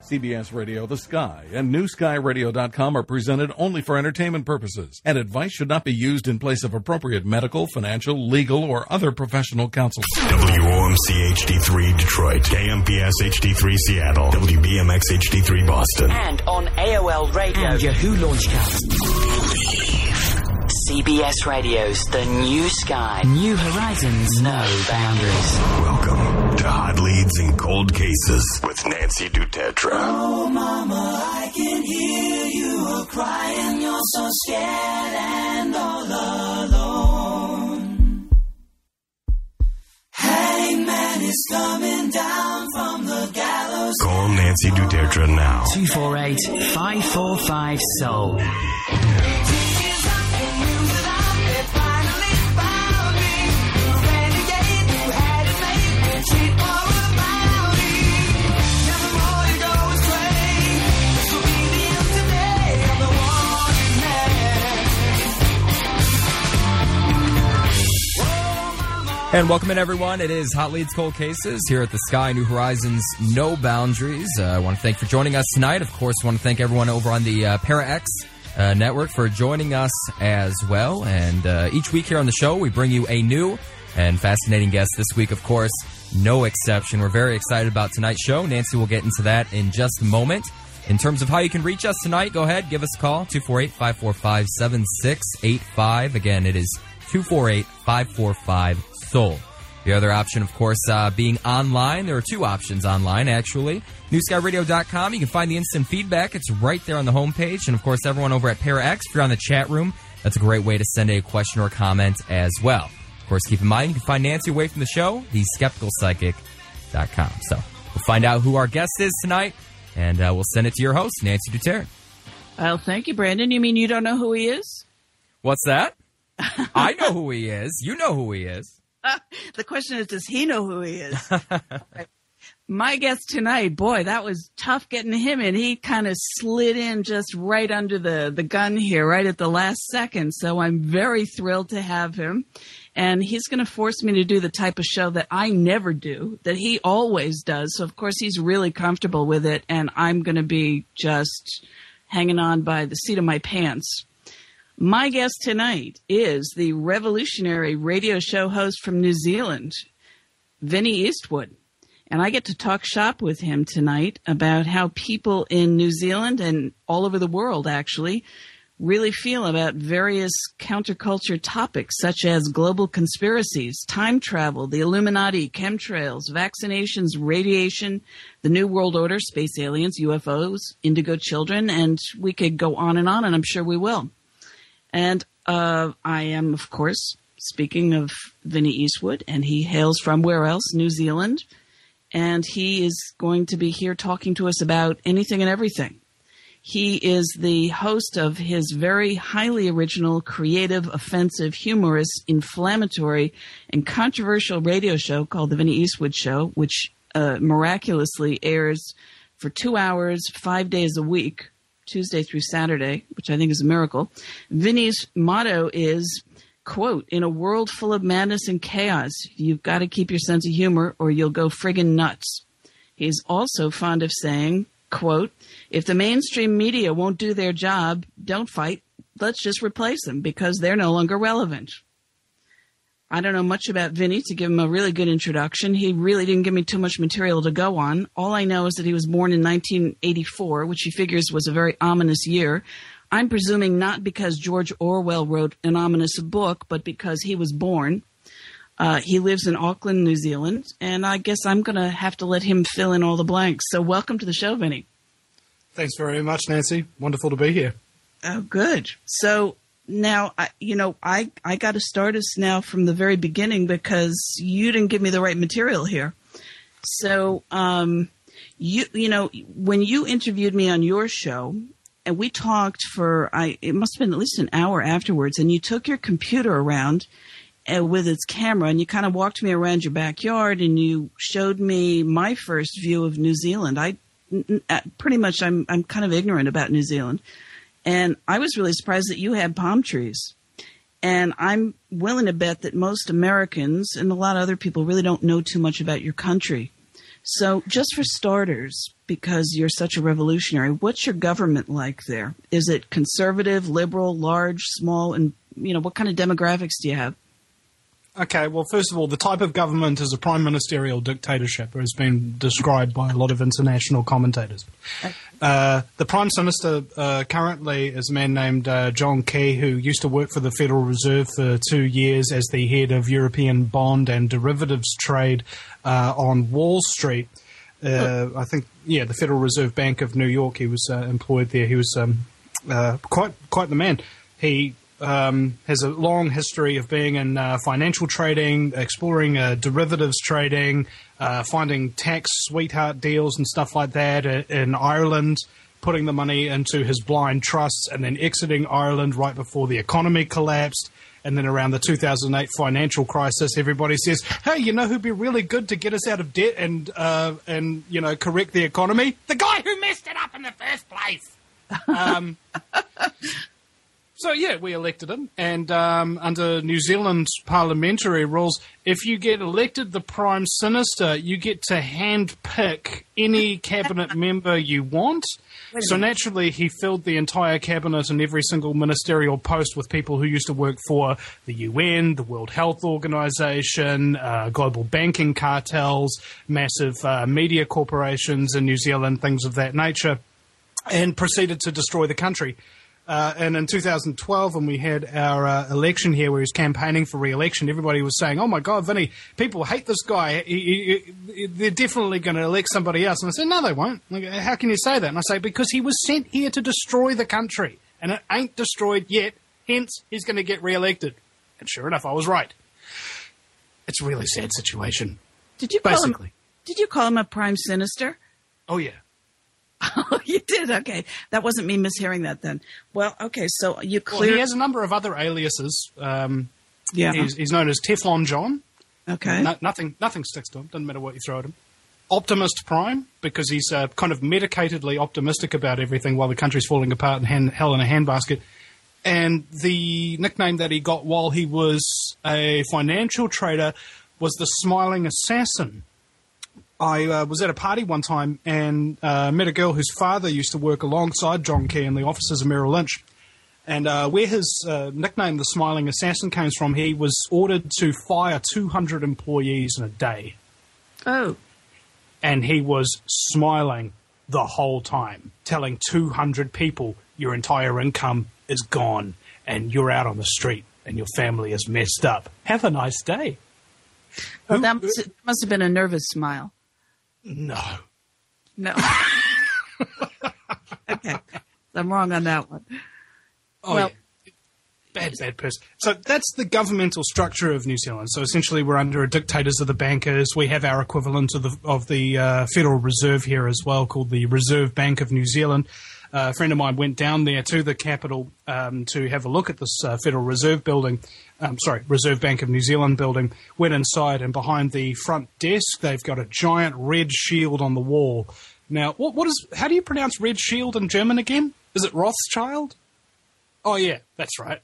CBS Radio, The Sky, and NewSkyRadio.com are presented only for entertainment purposes, and advice should not be used in place of appropriate medical, financial, legal, or other professional counsel. WOMC HD3 Detroit, KMPS HD3 Seattle, WBMX HD3 Boston, and on AOL Radio and Yahoo Launchcast. CBS Radio's The New Sky. New horizons, no boundaries. Welcome to Hot Leads and Cold Cases with Nancy Dutetra. Oh, Mama, I can hear you crying. You're so scared and all alone. Hangman is coming down from the gallows. Call Nancy Dutetra now. 248-545-SOUL. And welcome in, everyone. It is Hot Leads, Cold Cases here at the Sky, New Horizons, No Boundaries. I want to thank you for joining us tonight. Of course, I want to thank everyone over on the ParaX network for joining us as well. And each week here on the show, we bring you a new and fascinating guest. This week, of course, no exception. We're very excited about tonight's show. Nancy will get into that in just a moment. In terms of how you can reach us tonight, go ahead, give us a call, 248-545-7685. Again, it is 248-545-SOUL. The other option, of course, being online. There are two options online, actually. NewSkyRadio.com. You can find the instant feedback. It's right there on the homepage. And, of course, everyone over at ParaX, if you're on the chat room, that's a great way to send a question or comment as well. Of course, keep in mind, you can find Nancy away from the show, theskepticalpsychic.com. So we'll find out who our guest is tonight, and we'll send it to your host, Nancy Dutetra. Well, thank you, Brandon. You mean you don't know who he is? What's that? I know who he is. You know who he is. The question is, does he know who he is? My guest tonight, boy, that was tough getting him in. He kind of slid in just right under the gun here, right at the last second. So I'm very thrilled to have him. And he's going to force me to do the type of show that I never do, that he always does. So, of course, he's really comfortable with it. And I'm going to be just hanging on by the seat of my pants. My guest tonight is the revolutionary radio show host from New Zealand, Vinnie Eastwood. And I get to talk shop with him tonight about how people in New Zealand and all over the world, actually, really feel about various counterculture topics such as global conspiracies, time travel, the Illuminati, chemtrails, vaccinations, radiation, the New World Order, space aliens, UFOs, indigo children, and we could go on, and I'm sure we will. And I am, of course, speaking of Vinnie Eastwood, and he hails from where else? New Zealand. And he is going to be here talking to us about anything and everything. He is the host of his very highly original, creative, offensive, humorous, inflammatory, and controversial radio show called The Vinnie Eastwood Show, which miraculously airs for 2 hours, 5 days a week, Tuesday through Saturday, which I think is a miracle. Vinnie's motto is, quote, "In a world full of madness and chaos, you've got to keep your sense of humor or you'll go friggin' nuts." He's also fond of saying, quote, "If the mainstream media won't do their job, don't fight. Let's just replace them because they're no longer relevant." I don't know much about Vinnie to give him a really good introduction. He really didn't give me too much material to go on. All I know is that he was born in 1984, which he figures was a very ominous year. I'm presuming not because George Orwell wrote an ominous book, but because he was born. He lives in Auckland, New Zealand, and I guess I'm going to have to let him fill in all the blanks. So welcome to the show, Vinnie. Thanks very much, Nancy. Wonderful to be here. Oh, good. So now, I got to start us now from the very beginning because you didn't give me the right material here. So, you know, when you interviewed me on your show, and we talked for, it must have been at least an hour afterwards, and you took your computer around with its camera, and you kind of walked me around your backyard, and you showed me my first view of New Zealand. Pretty much, I'm kind of ignorant about New Zealand. And I was really surprised that you had palm trees. And I'm willing to bet that most Americans and a lot of other people really don't know too much about your country. So just for starters, because you're such a revolutionary. What's your government like there? Is it conservative, liberal, large, small, and what kind of demographics do you have? Okay, well, first of all, the type of government is a prime ministerial dictatorship, has been described by a lot of international commentators. The Prime Minister currently is a man named John Key, who used to work for the Federal Reserve for 2 years as the head of European bond and derivatives trade on Wall Street. I think, the Federal Reserve Bank of New York, he was employed there. He was quite the man. He has a long history of being in financial trading, exploring derivatives trading, finding tax sweetheart deals and stuff like that in Ireland, putting the money into his blind trusts and then exiting Ireland right before the economy collapsed. And then around the 2008 financial crisis, everybody says, hey, who'd be really good to get us out of debt and correct the economy? The guy who messed it up in the first place. So, we elected him. And under New Zealand's parliamentary rules, if you get elected the Prime Minister, you get to hand-pick any cabinet member you want. So, naturally, he filled the entire cabinet and every single ministerial post with people who used to work for the UN, the World Health Organization, global banking cartels, massive media corporations in New Zealand, things of that nature, and proceeded to destroy the country. And in 2012, when we had our election here where he was campaigning for re-election, everybody was saying, oh, my God, Vinny, people hate this guy. They're definitely going to elect somebody else. And I said, no, they won't. Like, how can you say that? And I say, because he was sent here to destroy the country. And it ain't destroyed yet. Hence, he's going to get re-elected. And sure enough, I was right. It's a really sad situation. Did you call him a prime sinister? Oh, yeah. Oh, you did? Okay. That wasn't me mishearing that then. Well, okay, so you Well, he has a number of other aliases. He's known as Teflon John. Okay. Nothing sticks to him. Doesn't matter what you throw at him. Optimist Prime, because he's kind of medicatedly optimistic about everything while the country's falling apart and hell in a handbasket. And the nickname that he got while he was a financial trader was the Smiling Assassin. I was at a party one time and met a girl whose father used to work alongside John Key in the offices of Merrill Lynch. And where his nickname, the Smiling Assassin, comes from, he was ordered to fire 200 employees in a day. Oh. And he was smiling the whole time, telling 200 people your entire income is gone and you're out on the street and your family is messed up. Have a nice day. Well, that must have been a nervous smile. No. Okay. I'm wrong on that one. Oh, well, yeah. Bad person. So that's the governmental structure of New Zealand. So essentially we're under a dictators of the bankers. We have our equivalent of the Federal Reserve here as well, called the Reserve Bank of New Zealand. A friend of mine went down there to the capital to have a look at this Federal Reserve building. Reserve Bank of New Zealand building. Went inside, and behind the front desk, they've got a giant red shield on the wall. Now, how do you pronounce red shield in German again? Is it Rothschild? Oh, yeah, that's right.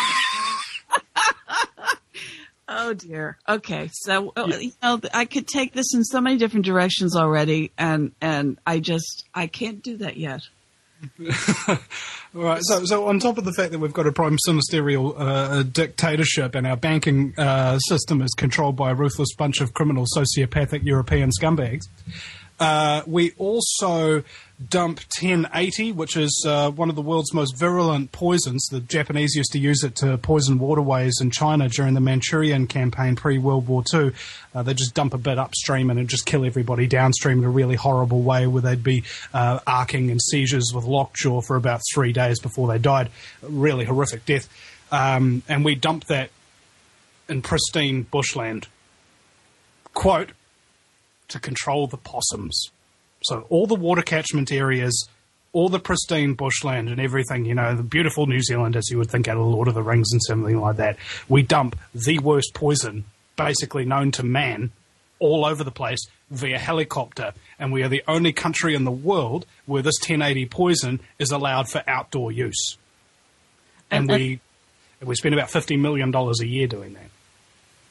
Oh, dear. Okay, so I could take this in so many different directions already, and I can't do that yet. Right. So on top of the fact that we've got a prime ministerial dictatorship and our banking system is controlled by a ruthless bunch of criminal sociopathic European scumbags, we also dump 1080, which is one of the world's most virulent poisons. The Japanese used to use it to poison waterways in China during the Manchurian campaign pre-World War II. They just dump a bit upstream and it'd just kill everybody downstream in a really horrible way, where they'd be arcing in seizures with lockjaw for about 3 days before they died. Really horrific death. And we dump that in pristine bushland. Quote, to control the possums. So all the water catchment areas, all the pristine bushland and everything, the beautiful New Zealand, as you would think out of Lord of the Rings and something like that, we dump the worst poison, basically known to man, all over the place via helicopter. And we are the only country in the world where this 1080 poison is allowed for outdoor use. And we spend about $50 million a year doing that.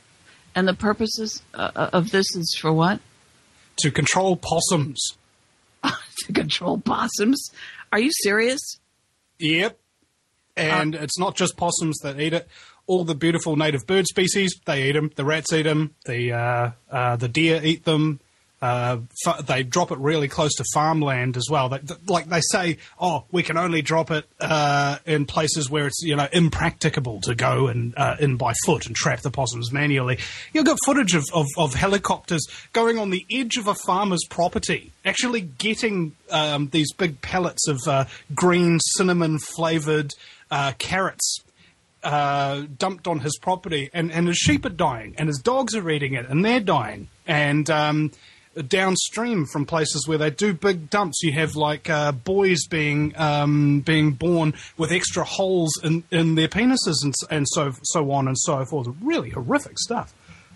And the purposes of this is for what? To control possums. to control possums. Are you serious? Yep. And it's not just possums that eat it. All the beautiful native bird species, they eat them. The rats eat them. The deer eat them. They drop it really close to farmland as well. They say, we can only drop it in places where it's impracticable to go and in by foot and trap the possums manually. You've got footage of helicopters going on the edge of a farmer's property, actually getting these big pellets of green cinnamon flavoured carrots dumped on his property, and his sheep are dying, and his dogs are eating it, and they're dying. And downstream from places where they do big dumps, you have boys being born with extra holes in their penises and so on and so forth. Really horrific stuff.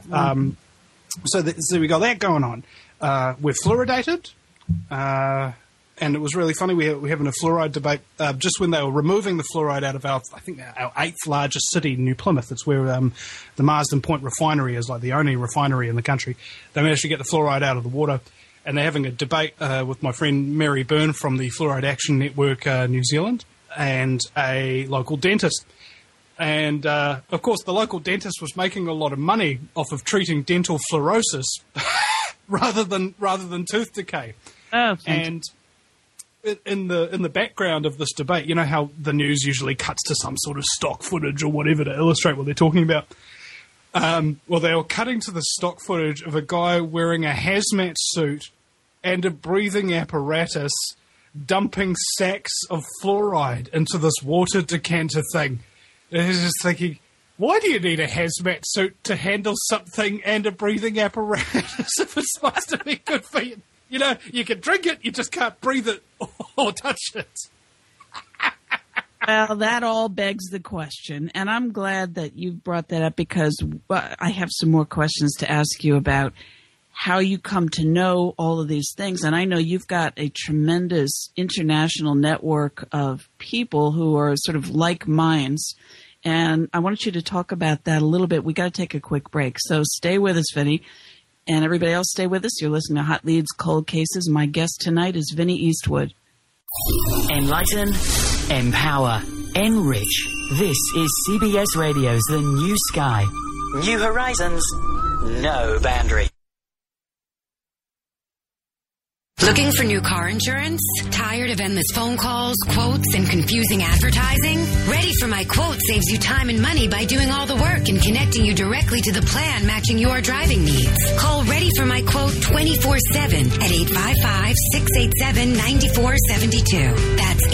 So we got that going on. We're fluoridated. And it was really funny. We're having a fluoride debate just when they were removing the fluoride out of our 8th largest city, New Plymouth. It's where the Marsden Point refinery is, the only refinery in the country. They managed to get the fluoride out of the water, and they're having a debate with my friend Mary Byrne from the Fluoride Action Network New Zealand and a local dentist. And, of course, the local dentist was making a lot of money off of treating dental fluorosis rather than tooth decay. Oh, and in the background of this debate, you know how the news usually cuts to some sort of stock footage or whatever to illustrate what they're talking about? Well, they were cutting to the stock footage of a guy wearing a hazmat suit and a breathing apparatus dumping sacks of fluoride into this water decanter thing. And I was just thinking, why do you need a hazmat suit to handle something and a breathing apparatus if it's supposed to be good for you? You know, you can drink it, you just can't breathe it or touch it. Well, that all begs the question, and I'm glad that you brought that up because I have some more questions to ask you about how you come to know all of these things. And I know you've got a tremendous international network of people who are sort of like minds, and I wanted you to talk about that a little bit. We got to take a quick break, so stay with us, Vinny. And everybody else, stay with us. You're listening to Hot Leads, Cold Cases. My guest tonight is Vinny Eastwood. Enlighten, empower, enrich. This is CBS Radio's The New Sky. New horizons, no boundary. Looking for new car insurance? Tired of endless phone calls, quotes, and confusing advertising? Ready for My Quote saves you time and money by doing all the work and connecting you directly to the plan matching your driving needs. Call Ready for My Quote 24/7 at 855-687-9472. That's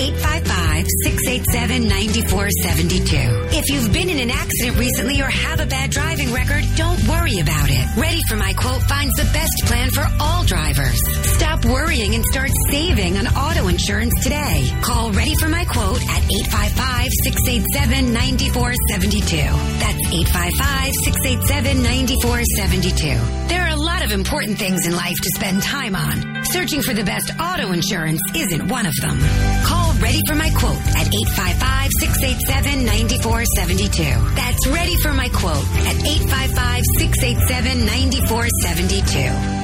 855-687-9472. If you've been in an accident recently or have a bad driving record, don't worry about it. Ready for My Quote finds the best plan for all drivers. Stop worrying and start saving on auto insurance today. Call Ready for My Quote at 855-687-9472. That's 855-687-9472. There are a lot of important things in life to spend time on. Searching for the best auto insurance isn't one of them. Call Ready for My Quote at 855-687-9472. That's Ready for My Quote at 855-687-9472.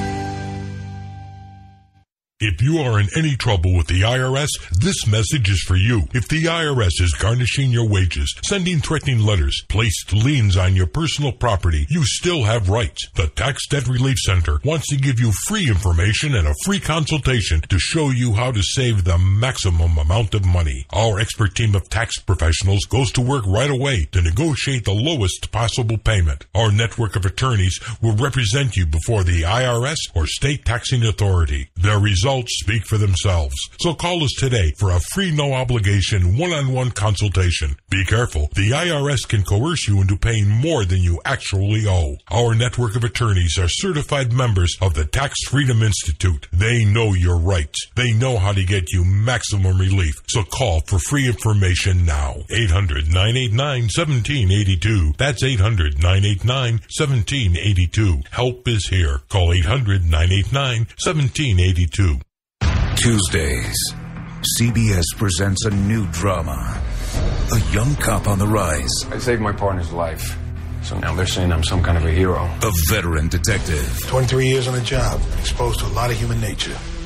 If you are in any trouble with the IRS, this message is for you. If the IRS is garnishing your wages, sending threatening letters, placed liens on your personal property, you still have rights. The Tax Debt Relief Center wants to give you free information and a free consultation to show you how to save the maximum amount of money. Our expert team of tax professionals goes to work right away to negotiate the lowest possible payment. Our network of attorneys will represent you before the IRS or state taxing authority. Their results speak for themselves. So call us today for a free, no-obligation, one-on-one consultation. Be careful. The IRS can coerce you into paying more than you actually owe. Our network of attorneys are certified members of the Tax Freedom Institute. They know your rights. They know how to get you maximum relief. So call for free information now. 800-989-1782. That's 800-989-1782. Help is here. Call 800-989-1782. Tuesdays, CBS presents a new drama. A young cop on the rise. I saved my partner's life, so now they're saying I'm some kind of a hero. A veteran detective. 23 years on the job, exposed to a lot of human nature.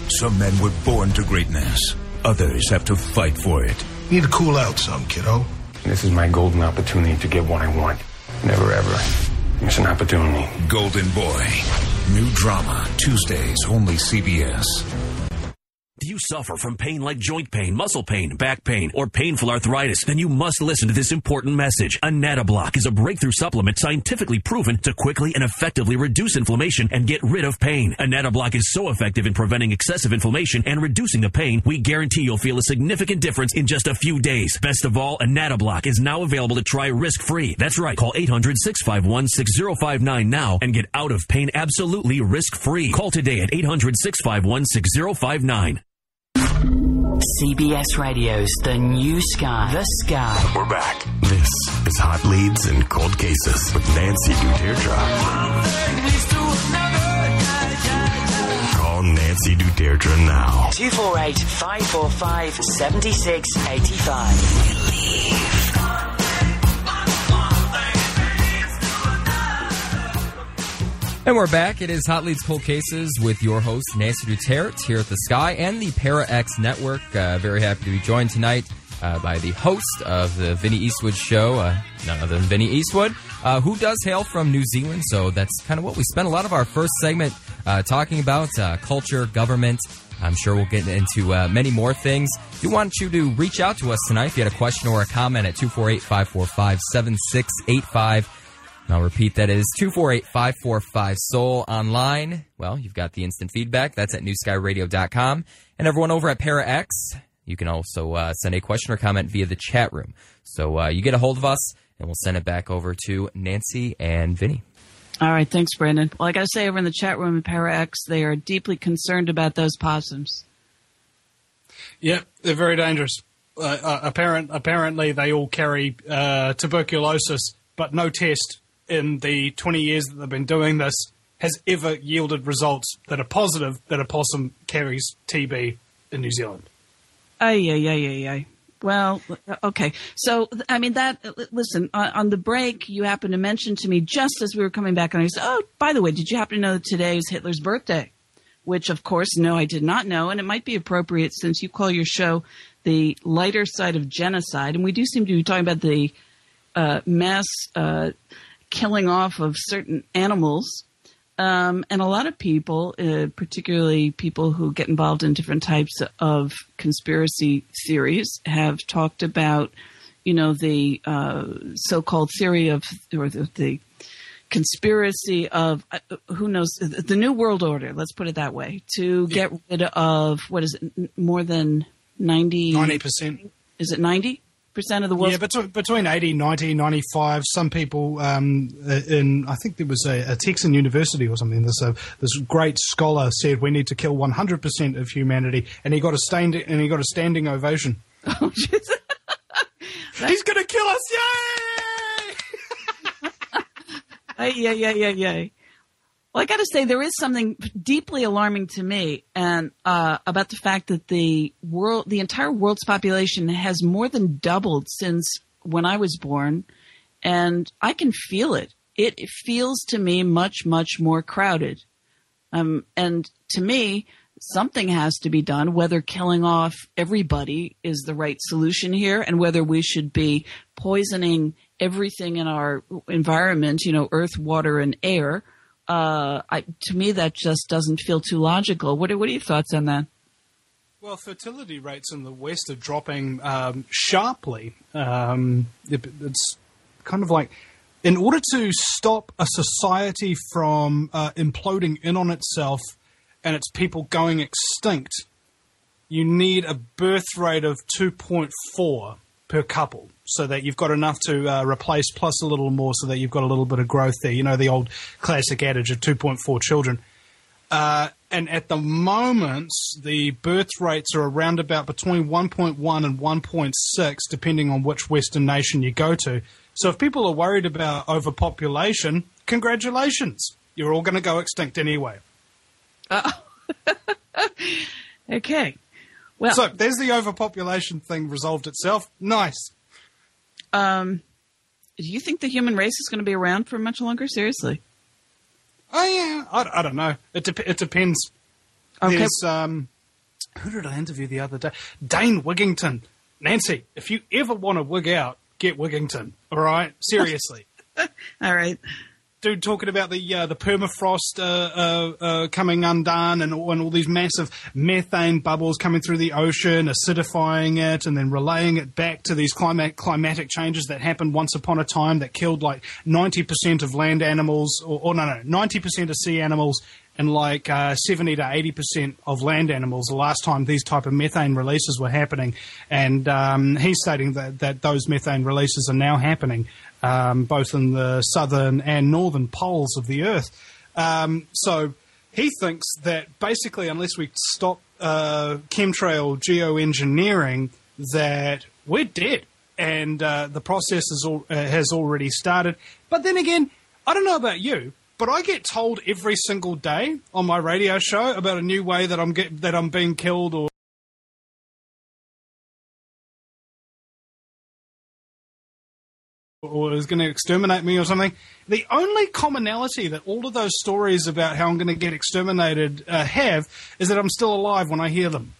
Some men were born to greatness. Others have to fight for it. You need to cool out some, kiddo. This is my golden opportunity to get what I want. Never ever miss an opportunity. Golden Boy. New drama. Tuesdays, only CBS. Do you suffer from pain like joint pain, muscle pain, back pain, or painful arthritis? Then you must listen to this important message. Anatoblock is a breakthrough supplement scientifically proven to quickly and effectively reduce inflammation and get rid of pain. Anatoblock is so effective in preventing excessive inflammation and reducing the pain, we guarantee you'll feel a significant difference in just a few days. Best of all, Anatoblock is now available to try risk-free. That's right. Call 800-651-6059 now and get out of pain absolutely risk-free. Call today at 800-651-6059. CBS Radio's The New Sky. The Sky. We're back. This is Hot Leads and Cold Cases with Nancy Duterdra. Call Nancy Duterdra now. 248-545-7685. And we're back. It is Hot Leads Cold Cases with your host, Nancy Duterte, here at the Sky and the Para-X Network. Very happy to be joined tonight by the host of the Vinnie Eastwood Show, none other than Vinnie Eastwood, who does hail from New Zealand. So that's kind of what we spent a lot of our first segment talking about, culture, government. I'm sure we'll get into many more things. We want you to reach out to us tonight if you had a question or a comment at 248-545-7685. I'll repeat, that is 248-545-SOUL. Online, well, you've got the instant feedback. That's at newskyradio.com. And everyone over at Para-X, you can also send a question or comment via the chat room. So you get a hold of us, and we'll send it back over to Nancy and Vinny. All right, thanks, Brandon. Well, I got to say, over in the chat room at Para-X, they are deeply concerned about those possums. Yep, they're very dangerous. Apparently, they all carry tuberculosis, but no test in the 20 years that they've been doing this has ever yielded results that are positive that a possum carries TB in New Zealand. Ay. Well, okay. So, I mean, listen, on the break, you happened to mention to me just as we were coming back, and I said, oh, by the way, did you happen to know that today is Hitler's birthday? Which, of course, no, I did not know, and it might be appropriate since you call your show The Lighter Side of Genocide, and we do seem to be talking about the mass killing off of certain animals. And a lot of people, particularly people who get involved in different types of conspiracy theories, have talked about, the so-called theory of, or the conspiracy of, who knows, the New World Order, let's put it that way, to get rid of, what is it, more than 90%? Is it 90%? Of the world? Yeah, between 80, 90, 95. Some people I think there was a Texan university or something. This great scholar said we need to kill 100% of humanity, and he got a standing ovation. Oh, he's going to kill us! Yay! Yay! Well, I got to say, there is something deeply alarming to me, and about the fact that the entire world's population has more than doubled since when I was born, and I can feel it. It feels to me much, much more crowded. And to me, something has to be done, whether killing off everybody is the right solution here, and whether we should be poisoning everything in our environment, earth, water, and air. To me, that just doesn't feel too logical. What are your thoughts on that? Well, fertility rates in the West are dropping sharply. It's kind of like, in order to stop a society from imploding in on itself and its people going extinct, you need a birth rate of 2.4 per couple, so that you've got enough to replace plus a little more, so that you've got a little bit of growth there. The old classic adage of 2.4 children. And at the moment, the birth rates are around about between 1.1 and 1.6, depending on which Western nation you go to. So if people are worried about overpopulation, congratulations. You're all going to go extinct anyway. Okay. Well, so there's the overpopulation thing resolved itself. Nice. Do you think the human race is going to be around for much longer? Seriously? Oh, yeah. I don't know. It depends. Okay. Who did I interview the other day? Dane Wigington. Nancy, if you ever want to wig out, get Wigington. All right? Seriously. All right. Dude talking about the permafrost coming undone and all these massive methane bubbles coming through the ocean, acidifying it, and then relaying it back to these climatic changes that happened once upon a time that killed like 90% of land animals, 90% of sea animals and like 70 to 80% of land animals the last time these type of methane releases were happening. And he's stating that those methane releases are now happening. Both in the southern and northern poles of the Earth. So he thinks that basically unless we stop chemtrail geoengineering, that we're dead. And the process has already started. But then again, I don't know about you, but I get told every single day on my radio show about a new way that I'm being killed or is going to exterminate me or something. The only commonality that all of those stories about how I'm going to get exterminated have is that I'm still alive when I hear them.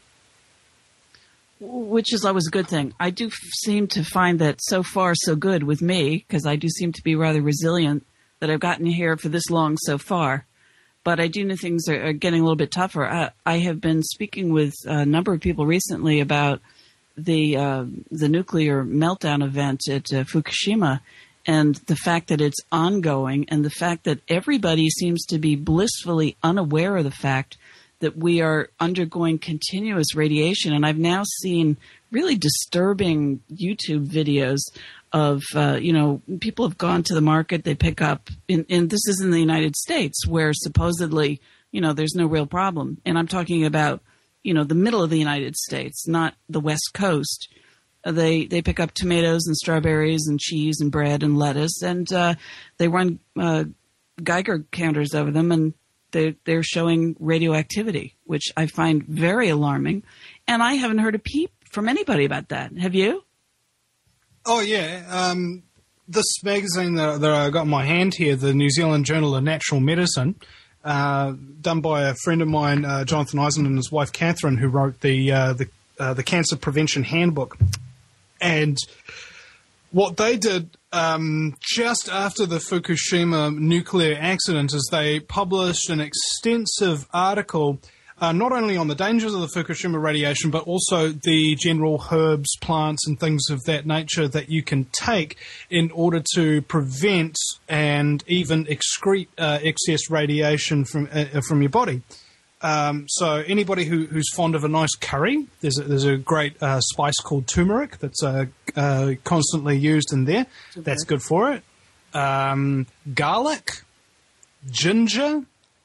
Which is always a good thing. I do seem to find that so far so good with me, because I do seem to be rather resilient, that I've gotten here for this long so far. But I do know things are getting a little bit tougher. I have been speaking with a number of people recently about the nuclear meltdown event at Fukushima, and the fact that it's ongoing, and the fact that everybody seems to be blissfully unaware of the fact that we are undergoing continuous radiation. And I've now seen really disturbing YouTube videos of, people have gone to the market, they pick up, and this is in the United States, where supposedly, there's no real problem. And I'm talking about, the middle of the United States, not the West Coast. They pick up tomatoes and strawberries and cheese and bread and lettuce, and they run Geiger counters over them, and they're showing radioactivity, which I find very alarming. And I haven't heard a peep from anybody about that. Have you? Oh, yeah. This magazine that I got in my hand here, the New Zealand Journal of Natural Medicine, done by a friend of mine, Jonathan Eisen, and his wife Catherine, who wrote the Cancer Prevention Handbook. And what they did just after the Fukushima nuclear accident is they published an extensive article not only on the dangers of the Fukushima radiation, but also the general herbs, plants, and things of that nature that you can take in order to prevent and even excrete excess radiation from your body. So anybody who's fond of a nice curry, there's a great spice called turmeric that's constantly used in there. Okay. That's good for it. Garlic, ginger,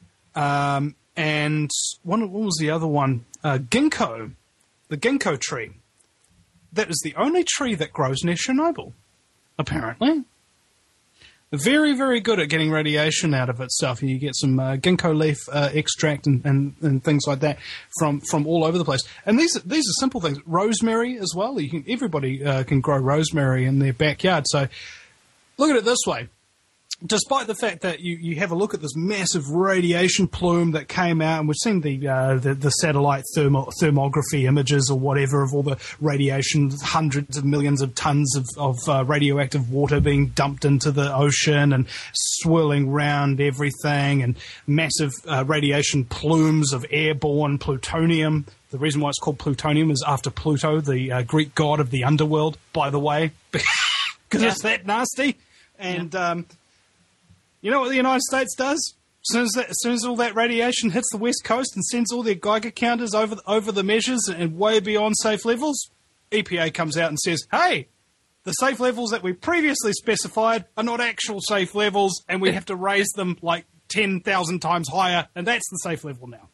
and what was the other one? Ginkgo, the ginkgo tree. That is the only tree that grows near Chernobyl, apparently. Very, very good at getting radiation out of itself. You get some ginkgo leaf extract and things like that from all over the place. And these are simple things. Rosemary as well. Everybody can grow rosemary in their backyard. So look at it this way. Despite the fact that you have a look at this massive radiation plume that came out, and we've seen the satellite thermography images or whatever of all the radiation, hundreds of millions of tons of radioactive water being dumped into the ocean and swirling around everything, and massive radiation plumes of airborne plutonium. The reason why it's called plutonium is after Pluto, the Greek god of the underworld, by the way, because it's that nasty. And you know what the United States does? As soon as all that radiation hits the West Coast and sends all their Geiger counters over the measures and way beyond safe levels, EPA comes out and says, hey, the safe levels that we previously specified are not actual safe levels, and we have to raise them like 10,000 times higher, and that's the safe level now.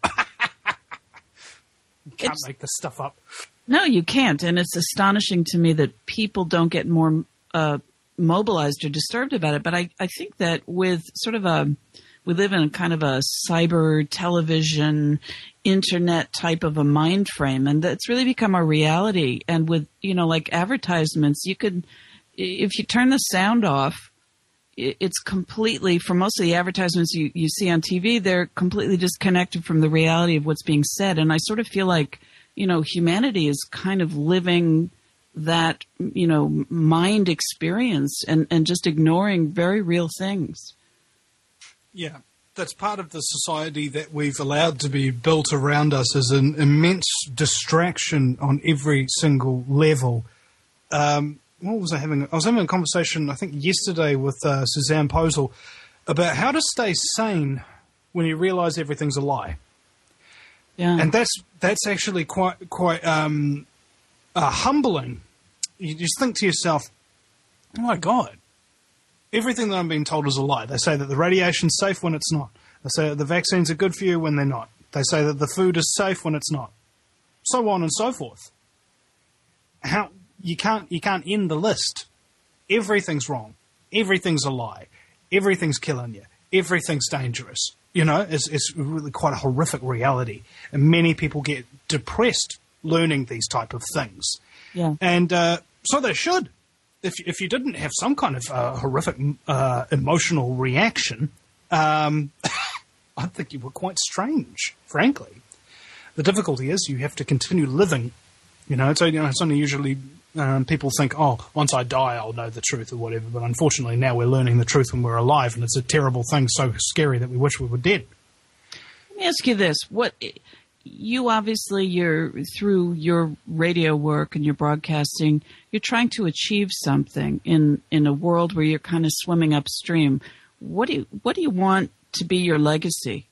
You can't make this stuff up. No, you can't, and it's astonishing to me that people don't get more mobilized or disturbed about it. But I think that with sort of we live in kind of a cyber television internet type of a mind frame, and that's really become a reality. And with, like advertisements, you could, if you turn the sound off, it's completely, for most of the advertisements you see on TV, they're completely disconnected from the reality of what's being said. And I sort of feel like, humanity is kind of living that, mind experience and just ignoring very real things. Yeah, that's part of the society that we've allowed to be built around us is an immense distraction on every single level. What was I having? I was having a conversation, I think, yesterday with Suzanne Posel about how to stay sane when you realize everything's a lie. Yeah, and that's actually quite humbling. You just think to yourself, "Oh my God, everything that I'm being told is a lie." They say that the radiation's safe when it's not. They say that the vaccines are good for you when they're not. They say that the food is safe when it's not. So on and so forth. How you can't end the list. Everything's wrong. Everything's a lie. Everything's killing you. Everything's dangerous. It's really quite a horrific reality. And many people get depressed learning these type of things. Yeah. And so they should. If you didn't have some kind of horrific emotional reaction, I think you were quite strange, frankly. The difficulty is you have to continue living. It's only usually people think, once I die, I'll know the truth or whatever. But unfortunately, now we're learning the truth when we're alive, and it's a terrible thing, so scary that we wish we were dead. Let me ask you this. You're through your radio work and your broadcasting, you're trying to achieve something in a world where you're kind of swimming upstream. What do you want to be your legacy?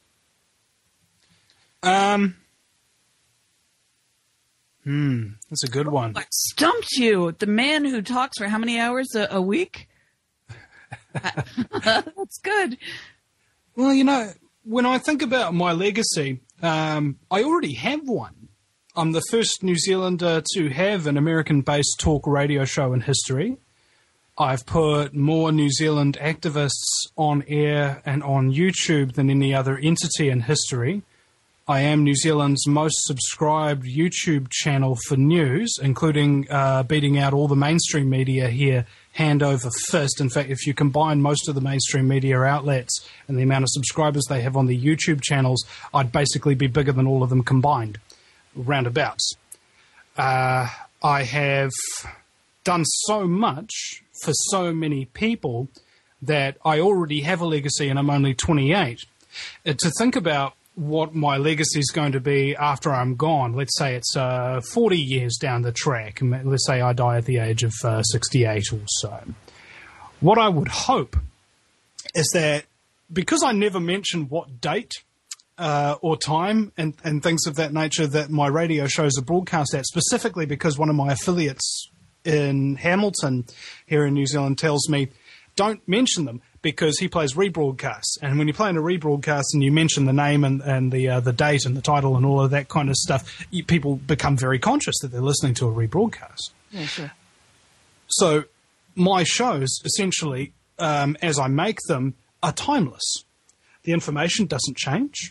That's a good one. I stumped you. The man who talks for how many hours a week? That's good. Well, when I think about my legacy, I already have one. I'm the first New Zealander to have an American-based talk radio show in history. I've put more New Zealand activists on air and on YouTube than any other entity in history. I am New Zealand's most subscribed YouTube channel for news, including beating out all the mainstream media here hand over fist. In fact, if you combine most of the mainstream media outlets and the amount of subscribers they have on the YouTube channels, I'd basically be bigger than all of them combined, roundabouts. I have done so much for so many people that I already have a legacy and I'm only 28. To think about what my legacy is going to be after I'm gone, let's say it's 40 years down the track, and let's say I die at the age of 68 or so. What I would hope is that because I never mention what date or time and things of that nature that my radio shows are broadcast at, specifically because one of my affiliates in Hamilton here in New Zealand tells me, don't mention them, because he plays rebroadcasts. And when you play in a rebroadcast and you mention the name and the date and the title and all of that kind of stuff, people become very conscious that they're listening to a rebroadcast. Yeah, sure. So my shows, essentially, as I make them, are timeless. The information doesn't change,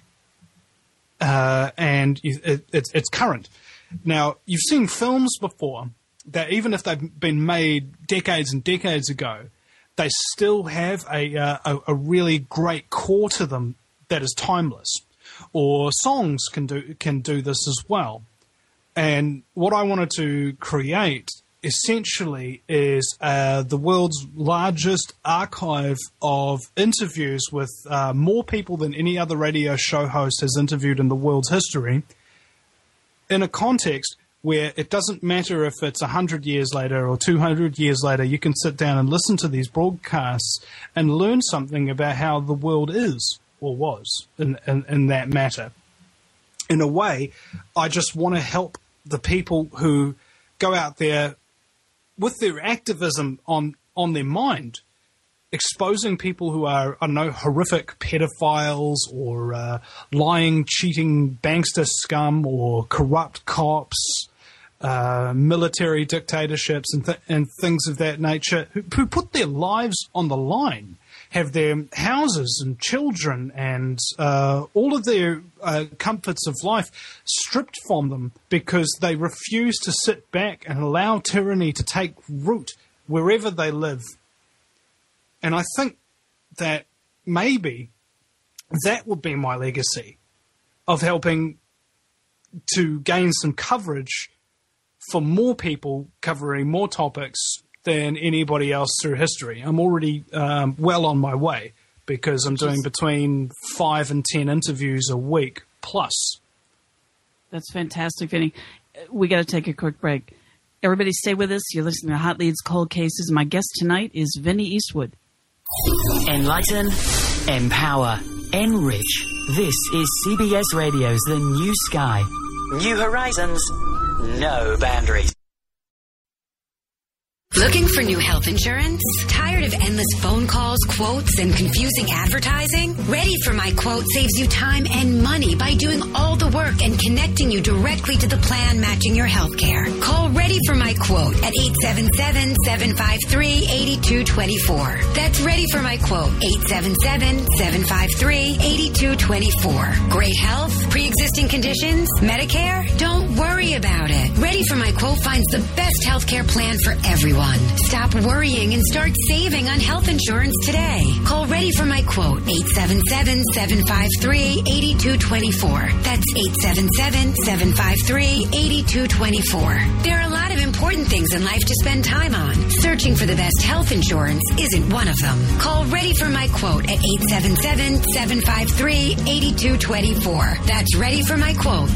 and it's current. Now, you've seen films before that even if they've been made decades and decades ago, they still have a really great core to them that is timeless. Or songs can do this as well. And what I wanted to create essentially is the world's largest archive of interviews with more people than any other radio show host has interviewed in the world's history, in a context where it doesn't matter if it's 100 years later or 200 years later, you can sit down and listen to these broadcasts and learn something about how the world is or was in that matter. In a way, I just want to help the people who go out there with their activism on their mind, exposing people who are, I don't know, horrific pedophiles or lying, cheating bankster scum or corrupt cops, military dictatorships and things of that nature, who put their lives on the line, have their houses and children and all of their comforts of life stripped from them because they refuse to sit back and allow tyranny to take root wherever they live. And I think that maybe that would be my legacy of helping to gain some coverage for more people covering more topics than anybody else through history. I'm already well on my way because I'm doing between 5 and 10 interviews a week plus. That's fantastic, Vinny. We got to take a quick break. Everybody stay with us. You're listening to Hot Leads, Cold Cases. My guest tonight is Vinny Eastwood. Enlighten, empower, enrich. This is CBS Radio's The New Sky. New horizons, no boundaries. Looking for new health insurance? Tired of endless phone calls, quotes, and confusing advertising? Ready for My Quote saves you time and money by doing all the work and connecting you directly to the plan matching your health care. Call Ready for My Quote at 877-753-8224. That's Ready for My Quote, 877-753-8224. Great health? Pre-existing conditions? Medicare? Don't worry about it. Ready for My Quote finds the best health care plan for everyone. Stop worrying and start saving on health insurance today. Call Ready for My Quote, 877-753-8224. That's 877-753-8224. There are a lot of important things in life to spend time on. Searching for the best health insurance isn't one of them. Call Ready for My Quote at 877-753-8224. That's Ready for My Quote,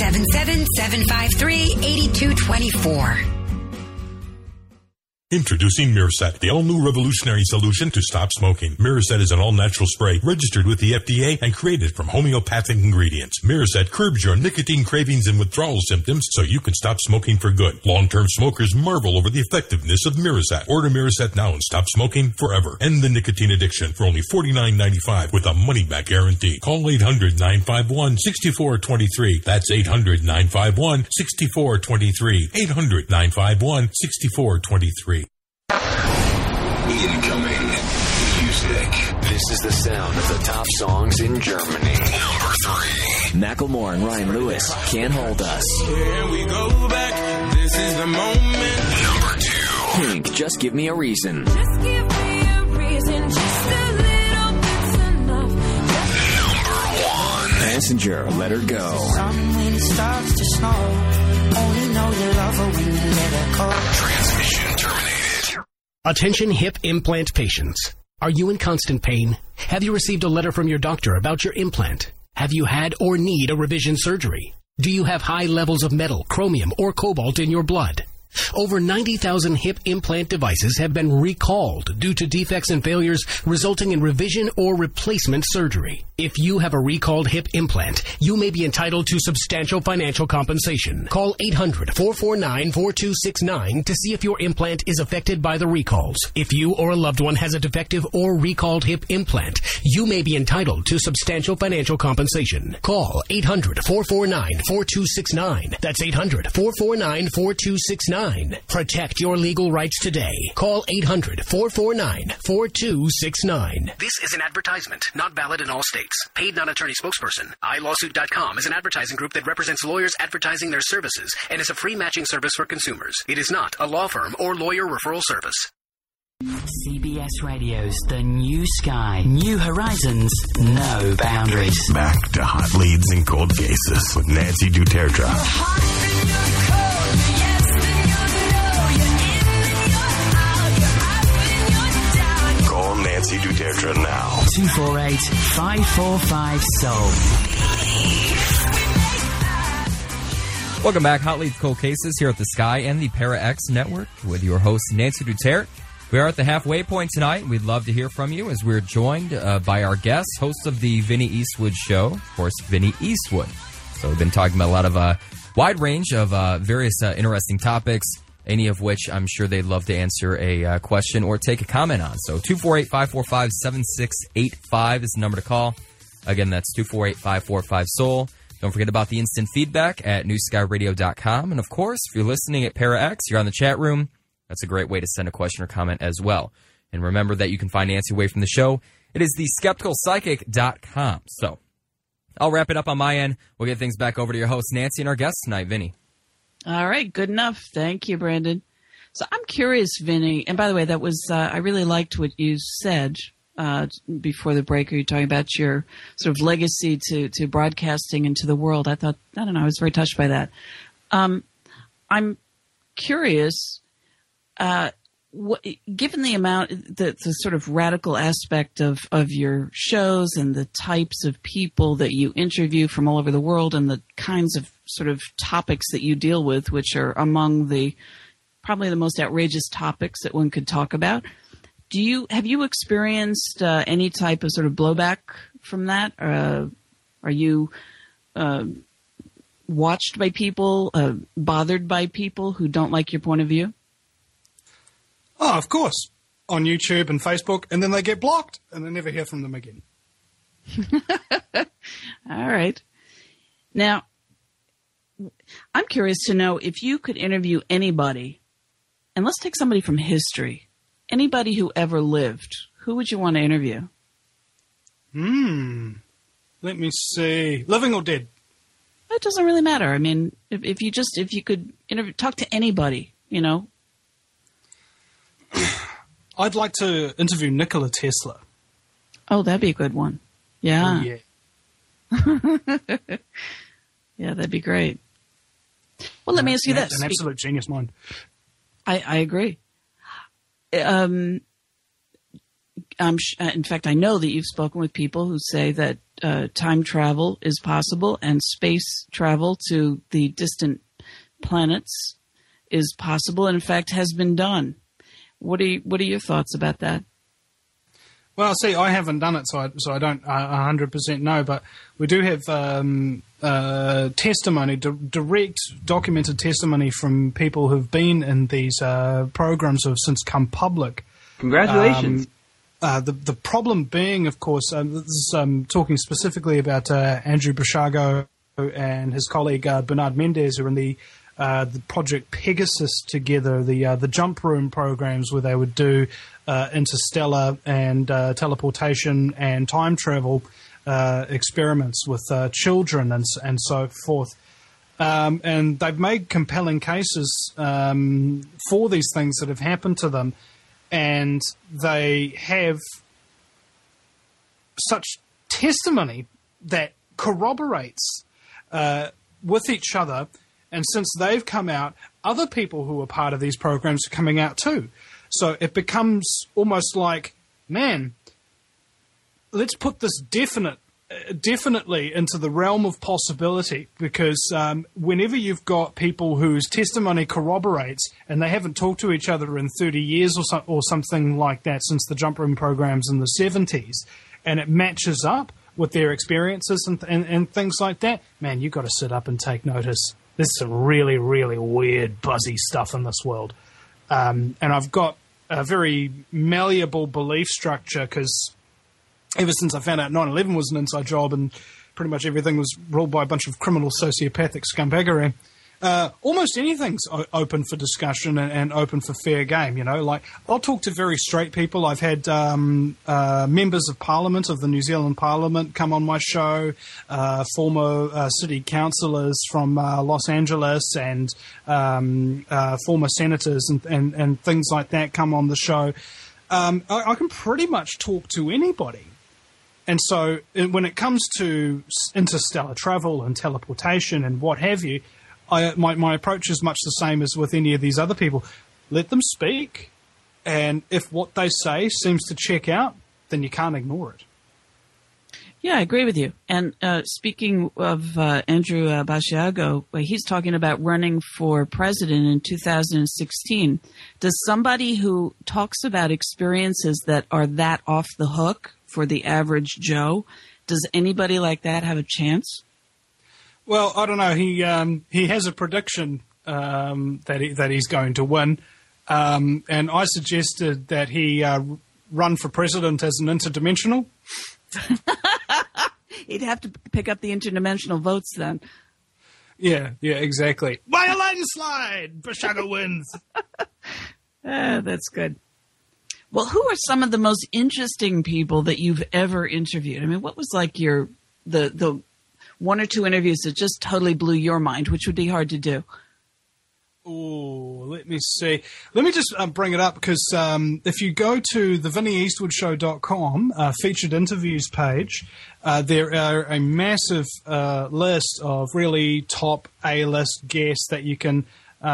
877-753-8224. Introducing Miraset, the all-new revolutionary solution to stop smoking. Miraset is an all-natural spray registered with the FDA and created from homeopathic ingredients. Miraset curbs your nicotine cravings and withdrawal symptoms so you can stop smoking for good. Long-term smokers marvel over the effectiveness of Miraset. Order Miraset now and stop smoking forever. End the nicotine addiction for only $49.95 with a money-back guarantee. Call 800-951-6423. That's 800-951-6423. 800-951-6423. Incoming music. This is the sound of the top songs in Germany. Number 3. Macklemore and Ryan Lewis, Can't Hold Us. Here we go back. This is the moment. Number 2. Pink, Just Give Me a Reason. Just give me a reason. Just a little bit's enough. Number 1. Passenger, Let Her Go. Sun when it starts to snow. Only know you love her when you let her go. Transmission terminated. Attention hip implant patients. Are you in constant pain? Have you received a letter from your doctor about your implant? Have you had or need a revision surgery? Do you have high levels of metal, chromium, or cobalt in your blood? Over 90,000 hip implant devices have been recalled due to defects and failures resulting in revision or replacement surgery. If you have a recalled hip implant, you may be entitled to substantial financial compensation. Call 800-449-4269 to see if your implant is affected by the recalls. If you or a loved one has a defective or recalled hip implant, you may be entitled to substantial financial compensation. Call 800-449-4269. That's 800-449-4269. Protect your legal rights today. Call 800-449-4269. This is an advertisement, not valid in all states. Paid non-attorney spokesperson. iLawsuit.com is an advertising group that represents lawyers advertising their services and is a free matching service for consumers. It is not a law firm or lawyer referral service. CBS Radio's The New Sky. New horizons, no boundaries. Back to Hot Leads and Cold Cases with Nancy Dutertra. Call Nancy Dutertra now. 248-545-SOUL. Welcome back, Hot Leads Cold Cases here at the Sky and the Para X Network with your host, Nancy Duterte. We are at the halfway point tonight. We'd love to hear from you as we're joined by our guest, host of the Vinny Eastwood Show, of course, Vinny Eastwood. So we've been talking about a lot of wide range of various interesting topics, any of which I'm sure they'd love to answer a question or take a comment on. So 248-545-7685 is the number to call. Again, that's 248-545-SOUL. Don't forget about the instant feedback at newskyradio.com. And, of course, if you're listening at Para X, you're on the chat room, that's a great way to send a question or comment as well. And remember that you can find Nancy away from the show. It is theskepticalpsychic.com. So I'll wrap it up on my end. We'll get things back over to your host, Nancy, and our guest tonight, Vinny. All right, good enough. Thank you, Brandon. So I'm curious, Vinny, and by the way, that was I really liked what you said before the break. Are you talking about your sort of legacy to broadcasting and to the world? I was very touched by that. I'm curious, given the amount, the sort of radical aspect of your shows and the types of people that you interview from all over the world and the kinds of sort of topics that you deal with, which are among probably the most outrageous topics that one could talk about. Have you experienced any type of sort of blowback from that? Are you watched by people, bothered by people who don't like your point of view? Oh, of course. On YouTube and Facebook, and then they get blocked, and they never hear from them again. All right. Now, I'm curious to know if you could interview anybody, and let's take somebody from history, anybody who ever lived, who would you want to interview? Let me see. Living or dead? It doesn't really matter. I mean, if you could talk to anybody, you know. I'd like to interview Nikola Tesla. Oh, that'd be a good one. Yeah. Oh, yeah. Yeah, that'd be great. Well, let me ask you this. An absolute genius mind. I agree. In fact, I know that you've spoken with people who say that time travel is possible and space travel to the distant planets is possible and, in fact, has been done. What are your thoughts about that? Well, see, I haven't done it, so I don't 100% know. But we do have testimony, direct documented testimony from people who've been in these programs who've since come public. Congratulations. The problem being, of course, this is talking specifically about Andrew Basiago and his colleague Bernard Mendez, who are in the Project Pegasus together, the jump room programs where they would do interstellar and teleportation and time travel experiments with children and so forth. And they've made compelling cases for these things that have happened to them, and they have such testimony that corroborates with each other. And since they've come out, other people who are part of these programs are coming out too. So it becomes almost like, man, let's put this definitely into the realm of possibility, because whenever you've got people whose testimony corroborates and they haven't talked to each other in 30 years or something like that since the jump room programs in the 70s, and it matches up with their experiences and things like that, man, you've got to sit up and take notice. There's some really, really weird, buzzy stuff in this world. And I've got a very malleable belief structure, because ever since I found out 9/11 was an inside job and pretty much everything was ruled by a bunch of criminal sociopathic scumbaggery, almost anything's open for discussion and open for fair game, you know. Like, I'll talk to very straight people. I've had members of Parliament, of the New Zealand Parliament, come on my show, former city councillors from Los Angeles and former senators and things like that come on the show. I can pretty much talk to anybody. And so when it comes to interstellar travel and teleportation and what have you, my approach is much the same as with any of these other people. Let them speak, and if what they say seems to check out, then you can't ignore it. Yeah, I agree with you. And speaking of Andrew Basiago, he's talking about running for president in 2016. Does somebody who talks about experiences that are that off the hook for the average Joe, does anybody like that have a chance? Well, I don't know. He has a prediction that he's going to win, and I suggested that he run for president as an interdimensional. He'd have to pick up the interdimensional votes then. Yeah, exactly. By a landslide, Basiago wins. That's good. Well, who are some of the most interesting people that you've ever interviewed? I mean, what was like the one or two interviews that just totally blew your mind, which would be hard to do? Oh, Let me see. Let me just bring it up because if you go to the VinnyEastwoodShow.com featured interviews page, there are a massive list of really top A-list guests that you can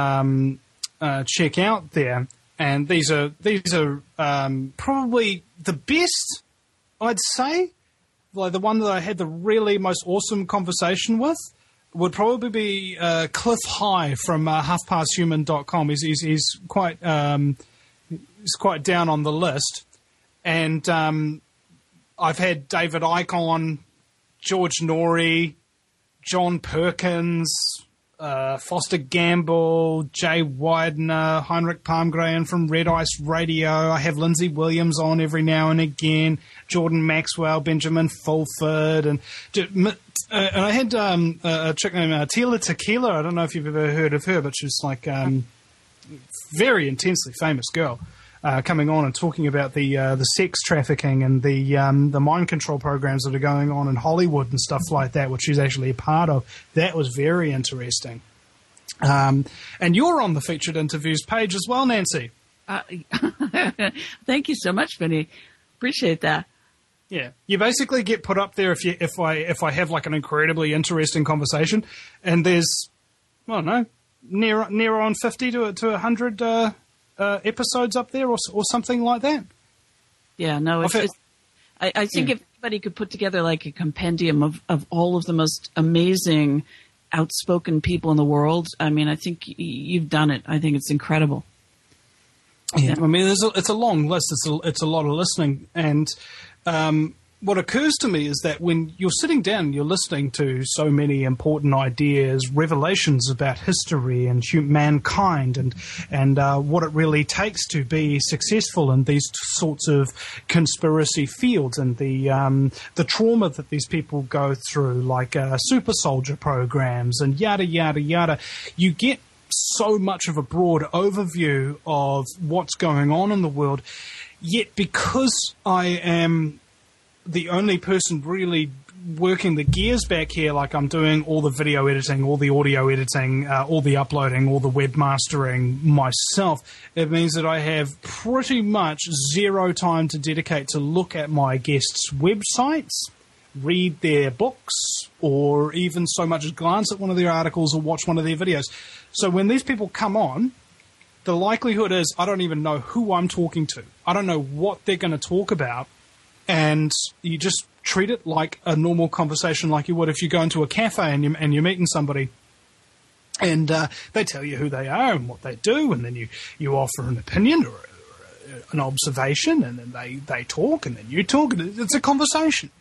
check out there. And these are probably the best, I'd say. Like the one that I had the really most awesome conversation with would probably be Cliff High from HalfPastHuman.com. He's quite down on the list, and I've had David Icke, George Norrie, John Perkins, Foster Gamble, Jay Widener, Heinrich Palmgren from Red Ice Radio. I have Lindsay Williams on every now and again, Jordan Maxwell, Benjamin Fulford, and I had a chick named Tila Tequila. I don't know if you've ever heard of her, but she's like very intensely famous girl. Coming on and talking about the sex trafficking and the mind control programs that are going on in Hollywood and stuff like that, which she's actually a part of. That was very interesting. And you're on the featured interviews page as well, Nancy. Thank you so much, Vinny. Appreciate that. Yeah, you basically get put up there if I have like an incredibly interesting conversation, and there's, well, no, near on 50 to 100. Episodes up there or something like that. Yeah, no, I think if anybody could put together like a compendium of all of the most amazing, outspoken people in the world, I mean, I think you've done it. I think it's incredible. Yeah, I mean, it's a long list. It's a lot of listening, and what occurs to me is that when you're sitting down and you're listening to so many important ideas, revelations about history and mankind and what it really takes to be successful in these sorts of conspiracy fields and the trauma that these people go through, like super soldier programs and yada, yada, yada, you get so much of a broad overview of what's going on in the world. Yet because I am the only person really working the gears back here, like I'm doing all the video editing, all the audio editing, all the uploading, all the webmastering myself, it means that I have pretty much zero time to dedicate to look at my guests' websites, read their books, or even so much as glance at one of their articles or watch one of their videos. So when these people come on, the likelihood is I don't even know who I'm talking to. I don't know what they're going to talk about. And you just treat it like a normal conversation, like you would if you go into a cafe and you're meeting somebody, and they tell you who they are and what they do, and then you offer an opinion or an observation, and then they talk, and then you talk, and it's a conversation.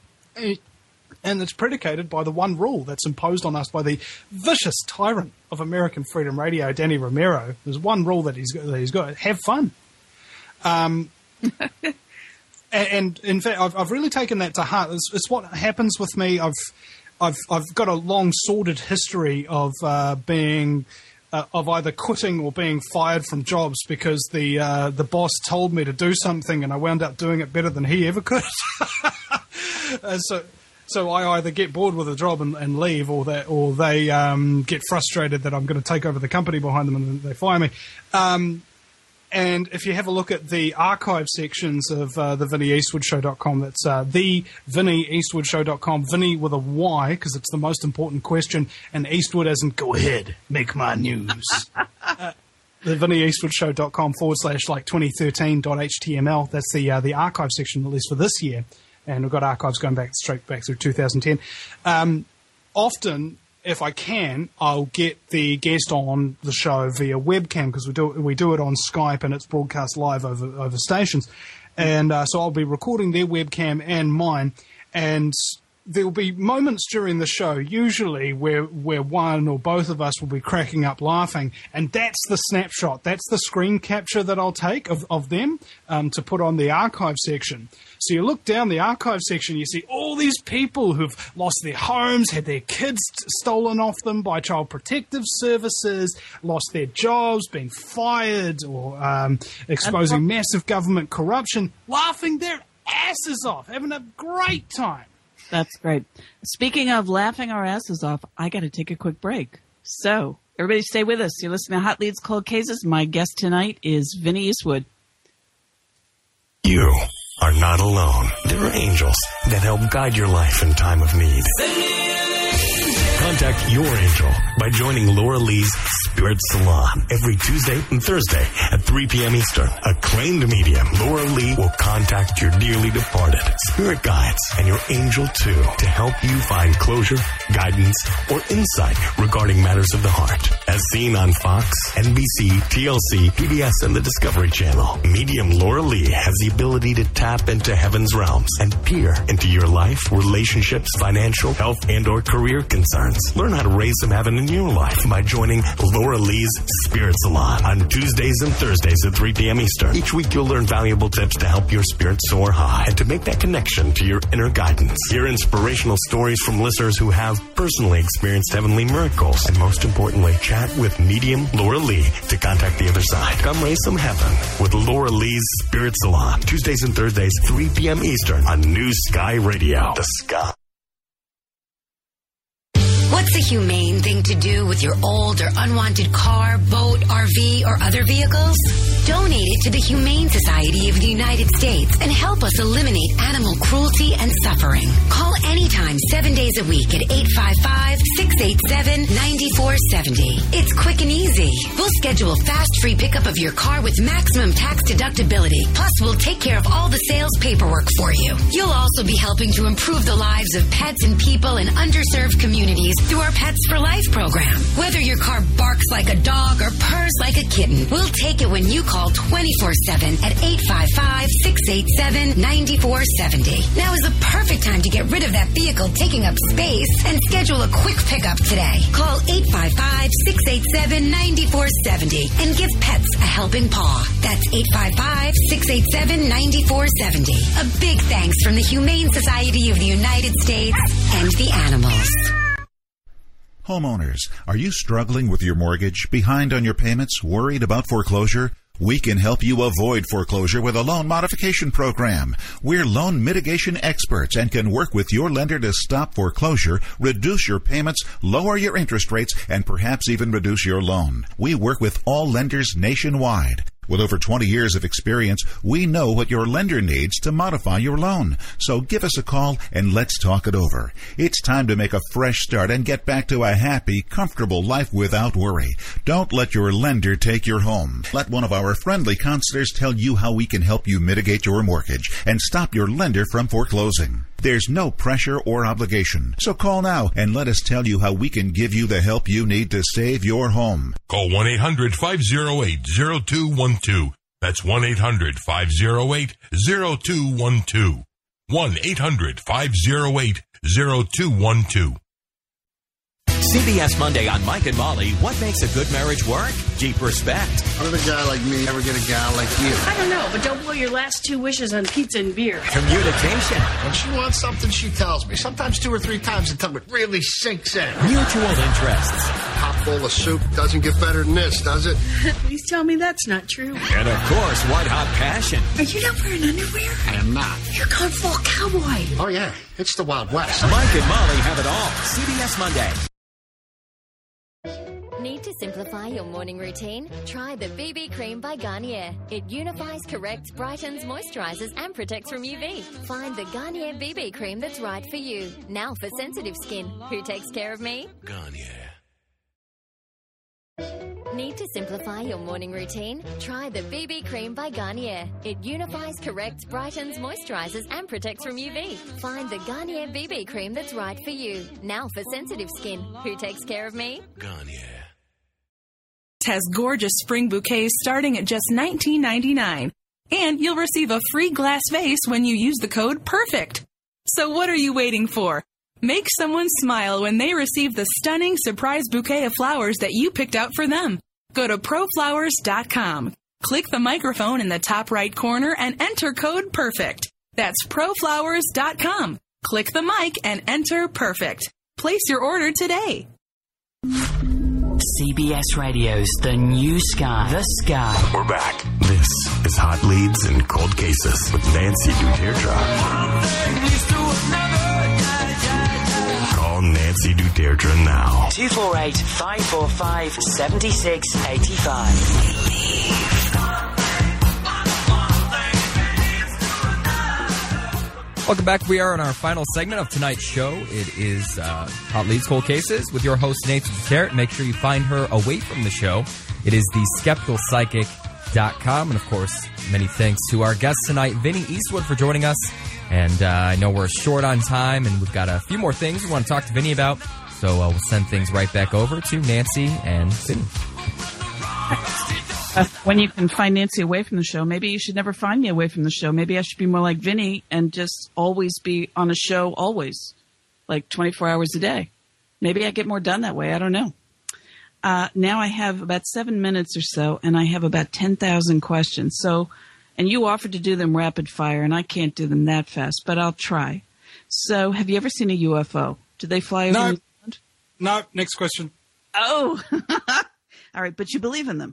And it's predicated by the one rule that's imposed on us by the vicious tyrant of American Freedom Radio, Danny Romero. There's one rule that he's got: have fun. And in fact, I've really taken that to heart. It's what happens with me. I've got a long sordid history of being of either quitting or being fired from jobs because the boss told me to do something and I wound up doing it better than he ever could. So I either get bored with a job and leave, or they get frustrated that I'm going to take over the company behind them and they fire me. And if you have a look at the archive sections of the VinnyEastwoodShow.com, that's the VinnyEastwoodShow.com, Vinny with a Y, because it's the most important question, and Eastwood as in, go ahead, make my news. The VinnyEastwoodShow.com /2013.html, that's the archive section, at least for this year. And we've got archives going straight back through 2010. Often, if I can, I'll get the guest on the show via webcam because we do it on Skype and it's broadcast live over stations. And so I'll be recording their webcam and mine. And there'll be moments during the show, usually where one or both of us will be cracking up laughing. And that's the snapshot. That's the screen capture that I'll take of them to put on the archive section. So you look down the archive section, you see all these people who've lost their homes, had their kids stolen off them by Child Protective Services, lost their jobs, been fired, or exposing massive government corruption, laughing their asses off, having a great time. That's great. Speaking of laughing our asses off, I got to take a quick break. So Everybody stay with us. You're listening to Hot Leads, Cold Cases. My guest tonight is Vinny Eastwood. You are not alone. There are angels that help guide your life in time of need. Contact your angel by joining Laura Lee's Spirit Salon every Tuesday and Thursday at 3 p.m. Eastern. Acclaimed medium Laura Lee will contact your dearly departed spirit guides and your angel too to help you find closure, guidance, or insight regarding matters of the heart. As seen on Fox, NBC, TLC, PBS, and the Discovery Channel, medium Laura Lee has the ability to tap into heaven's realms and peer into your life, relationships, financial, health, and or career concerns. Learn how to raise some heaven in your life by joining Laura Lee's Spirit Salon on Tuesdays and Thursdays at 3 p.m. Eastern. Each week you'll learn valuable tips to help your spirit soar high and to make that connection to your inner guidance. Hear inspirational stories from listeners who have personally experienced heavenly miracles. And most importantly, chat with medium Laura Lee to contact the other side. Come raise some heaven with Laura Lee's Spirit Salon. Tuesdays and Thursdays, 3 p.m. Eastern on New Sky Radio. The Sky. What's a humane thing to do with your old or unwanted car, boat, RV, or other vehicles? Donate it to the Humane Society of the United States and help us eliminate animal cruelty and suffering. Call anytime, 7 days a week at 855-687-9470. It's quick and easy. We'll schedule fast free pickup of your car with maximum tax deductibility. Plus, we'll take care of all the sales paperwork for you. You'll also be helping to improve the lives of pets and people in underserved communities through our Pets for Life program. Whether your car barks like a dog or purrs like a kitten, we'll take it when you call 24/7 at 855-687-9470. Now is the perfect time to get rid of that vehicle taking up space and schedule a quick pickup today. Call 855-687-9470 and give pets a helping paw. That's 855-687-9470. A big thanks from the Humane Society of the United States and the animals. Homeowners, are you struggling with your mortgage, behind on your payments, worried about foreclosure? We can help you avoid foreclosure with a loan modification program. We're loan mitigation experts and can work with your lender to stop foreclosure, reduce your payments, lower your interest rates, and perhaps even reduce your loan. We work with all lenders nationwide. With over 20 years of experience, we know what your lender needs to modify your loan. So give us a call and let's talk it over. It's time to make a fresh start and get back to a happy, comfortable life without worry. Don't let your lender take your home. Let one of our friendly counselors tell you how we can help you mitigate your mortgage and stop your lender from foreclosing. There's no pressure or obligation. So call now and let us tell you how we can give you the help you need to save your home. Call 1-800-508-0212. That's 1-800-508-0212. 1-800-508-0212. CBS Monday on Mike and Molly. What makes a good marriage work? Deep respect. How did a guy like me ever get a gal like you? I don't know, but don't blow your last two wishes on pizza and beer. Communication. When she wants something, she tells me. Sometimes 2 or 3 times until it really sinks in. Mutual interests. Pop bowl of soup doesn't get better than this, does it? Please tell me that's not true. And of course, white hot passion. Are you not wearing underwear? I am not. You're going full cowboy. Oh, yeah. It's the Wild West. Mike and Molly have it all. CBS Monday. Need to simplify your morning routine? Try the BB Cream by Garnier. It unifies, corrects, brightens, moisturizes, and protects from UV. Find the Garnier BB Cream that's right for you. Now for sensitive skin. Who takes care of me? Garnier. Need to simplify your morning routine? Try the BB Cream by Garnier. It unifies, corrects, brightens, moisturizes, and protects from UV. Find the Garnier BB Cream that's right for you. Now for sensitive skin. Who takes care of me? Garnier. Has gorgeous spring bouquets starting at just $19.99. And you'll receive a free glass vase when you use the code PERFECT. So what are you waiting for? Make someone smile when they receive the stunning surprise bouquet of flowers that you picked out for them. Go to proflowers.com. Click the microphone in the top right corner and enter code PERFECT. That's proflowers.com. Click the mic and enter PERFECT. Place your order today. CBS Radio's The New Sky. The Sky. We're back. This is Hot Leads and Cold Cases with Nancy Duteardrop. Call Nancy Nancy Duterte now. 248-545-7685. Welcome back. We are in our final segment of tonight's show. It is Hot Leads, Cold Cases with your host, Nancy Duterte. Make sure you find her away from the show. It is theskepticalpsychic.com. And, of course, many thanks to our guest tonight, Vinny Eastwood, for joining us. And I know we're short on time, and we've got a few more things we want to talk to Vinny about. So we'll send things right back over to Nancy and Vinny. When you can find Nancy away from the show, maybe you should never find me away from the show. Maybe I should be more like Vinny and just always be on a show always, like 24 hours a day. Maybe I get more done that way. I don't know. Now I have about 7 minutes or so, and I have about 10,000 questions. So, and you offered to do them rapid fire, and I can't do them that fast, but I'll try. So, have you ever seen a UFO? Did they fly over New Zealand? No. Next question. Oh, all right. But you believe in them?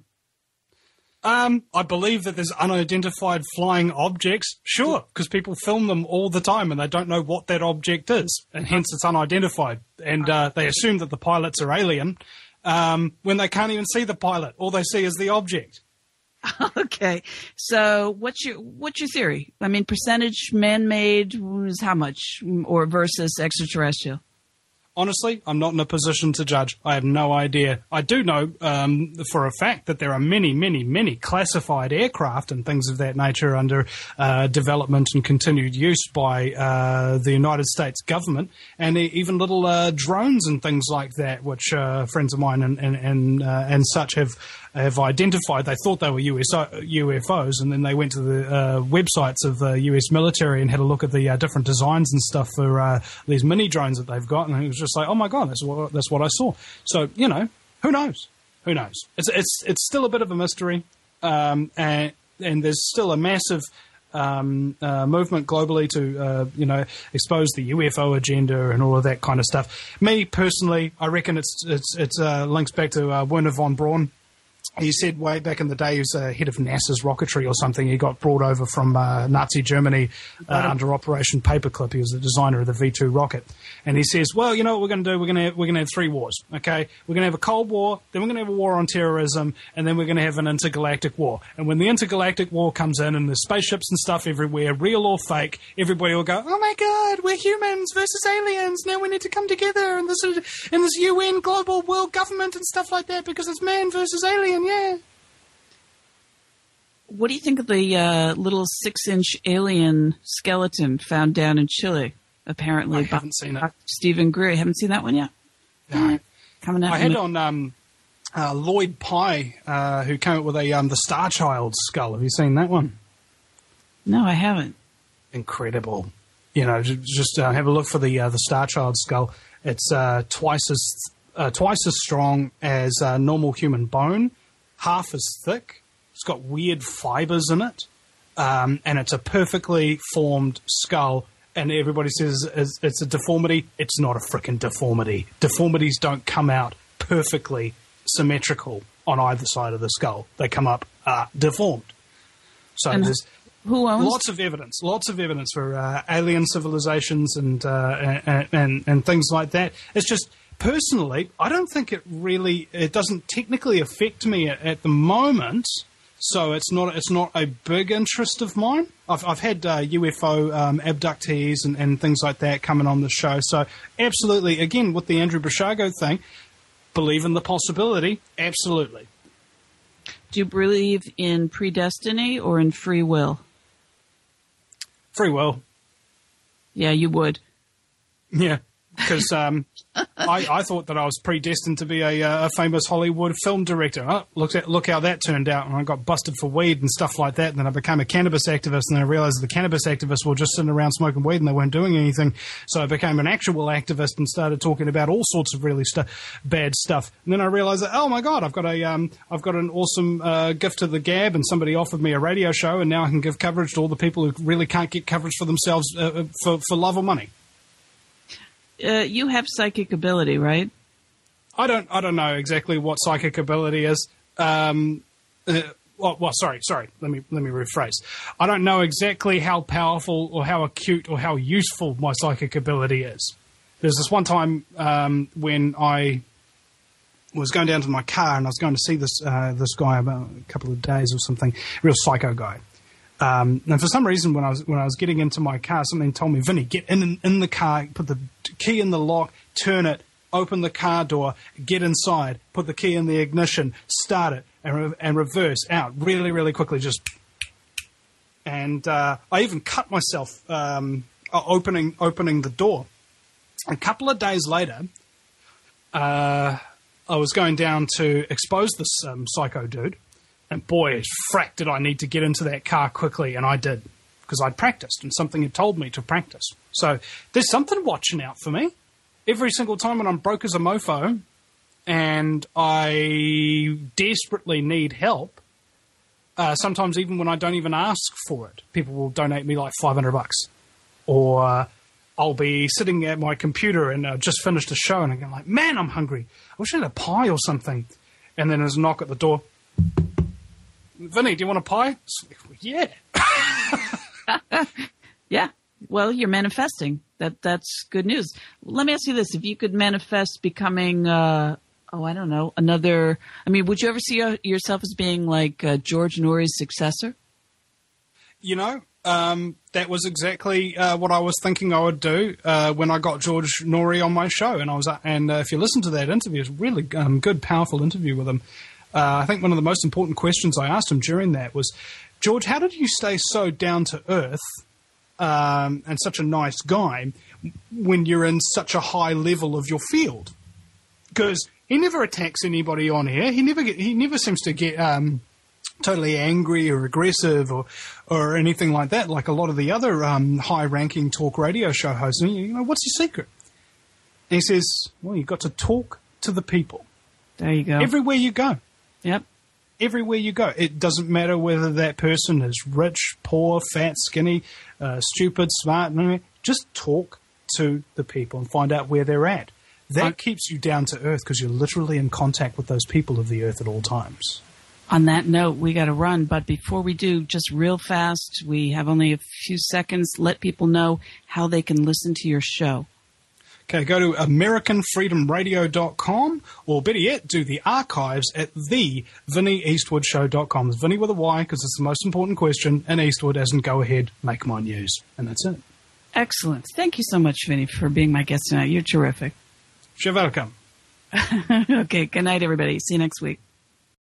I believe that there's unidentified flying objects. Sure, because people film them all the time, and they don't know what that object is, and hence it's unidentified. And they assume that the pilots are alien. When they can't even see the pilot. All they see is the object. Okay. So what's your theory? I mean, percentage man-made is how much, or versus extraterrestrial? Honestly, I'm not in a position to judge. I have no idea. I do know for a fact that there are many, many, many classified aircraft and things of that nature under development and continued use by the United States government, and even little drones and things like that, which friends of mine and such have identified. They thought they were UFOs, and then they went to the websites of the US military and had a look at the different designs and stuff for these mini drones that they've got, and it was just like, oh my god, that's what I saw. So who knows? Who knows? It's still a bit of a mystery, and there's still a massive movement globally to expose the UFO agenda and all of that kind of stuff. Me personally, I reckon it's links back to Wernher von Braun. He said way back in the day he was head of NASA's rocketry or something. He got brought over from Nazi Germany under Operation Paperclip. He was the designer of the V2 rocket. And he says, well, you know what we're going to do? We're going to have 3 wars, okay? We're going to have a Cold War, then we're going to have a war on terrorism, and then we're going to have an intergalactic war. And when the intergalactic war comes in and there's spaceships and stuff everywhere, real or fake, everybody will go, oh my God, we're humans versus aliens. Now we need to come together in this UN global world government and stuff like that because it's man versus alien. Yeah. What do you think of the little 6-inch alien skeleton found down in Chile? Apparently, I haven't seen it. Stephen Greer. You haven't seen that one yet? No. Coming out. I had on Lloyd Pye, who came up with the Star Child skull. Have you seen that one? No, I haven't. Incredible. Just have a look for the Star Child skull. It's twice as strong as normal human bone. Half as thick. It's got weird fibers in it, and it's a perfectly formed skull. And everybody says it's a deformity. It's not a frickin' deformity. Deformities don't come out perfectly symmetrical on either side of the skull. They come up deformed. So and there's who owns lots of evidence for alien civilizations and things like that. It's just. Personally, I don't think it doesn't technically affect me at the moment, so it's not a big interest of mine. I've had UFO abductees and things like that coming on the show, so absolutely, again, with the Andrew Brishago thing, believe in the possibility, absolutely. Do you believe in predestiny or in free will? Free will. Yeah, you would. Yeah. Because I thought that I was predestined to be a famous Hollywood film director. Oh, look how that turned out. And I got busted for weed and stuff like that. And then I became a cannabis activist. And then I realized the cannabis activists were just sitting around smoking weed and they weren't doing anything. So I became an actual activist and started talking about all sorts of really bad stuff. And then I realized that, oh my God, I've got an awesome gift to the gab, and somebody offered me a radio show, and now I can give coverage to all the people who really can't get coverage for themselves for love or money. You have psychic ability, right? I don't know exactly what psychic ability is. Sorry. Let me rephrase. I don't know exactly how powerful or how acute or how useful my psychic ability is. There's this one time when I was going down to my car and I was going to see this guy about a couple of days or something, real psycho guy. And for some reason, when I was getting into my car, something told me, Vinny, get in the car, put the key in the lock, turn it, open the car door, get inside, put the key in the ignition, start it, and reverse out really, really quickly. Just, and I even cut myself opening the door. A couple of days later, I was going down to expose this psycho dude, and boy, frack, did I need to get into that car quickly, and I did, because I'd practiced, and something had told me to practice. So there's something watching out for me. Every single time when I'm broke as a mofo, and I desperately need help, sometimes even when I don't even ask for it, people will donate me like $500, or I'll be sitting at my computer and just finished a show and I'm like, man, I'm hungry. I wish I had a pie or something. And then there's a knock at the door. Vinny, do you want a pie? Yeah. Yeah. Well, you're manifesting. That's good news. Let me ask you this. If you could manifest becoming, I don't know, another, I mean, would you ever see yourself as being like George Norrie's successor? You know, that was exactly what I was thinking I would do when I got George Norrie on my show, and if you listen to that interview, it's a really good, powerful interview with him. I think one of the most important questions I asked him during that was, George, how did you stay so down to earth and such a nice guy when you're in such a high level of your field? Because he never attacks anybody on here. He never seems to get totally angry or aggressive or anything like that, like a lot of the other high-ranking talk radio show hosts. And, you know, what's your secret? And he says, well, you've got to talk to the people. There you go. Everywhere you go. Yep. Everywhere you go. It doesn't matter whether that person is rich, poor, fat, skinny, stupid, smart. Just talk to the people and find out where they're at. That keeps you down to earth because you're literally in contact with those people of the earth at all times. On that note, we got to run. But before we do, just real fast, we have only a few seconds. Let people know how they can listen to your show. Okay, go to AmericanFreedomRadio.com, or better yet, do the archives at theVinnieEastwoodshow.com. It's Vinny with a Y because it's the most important question, and Eastwood as in go ahead, make my news. And that's it. Excellent. Thank you so much, Vinny, for being my guest tonight. You're terrific. You're welcome. Okay, good night, everybody. See you next week.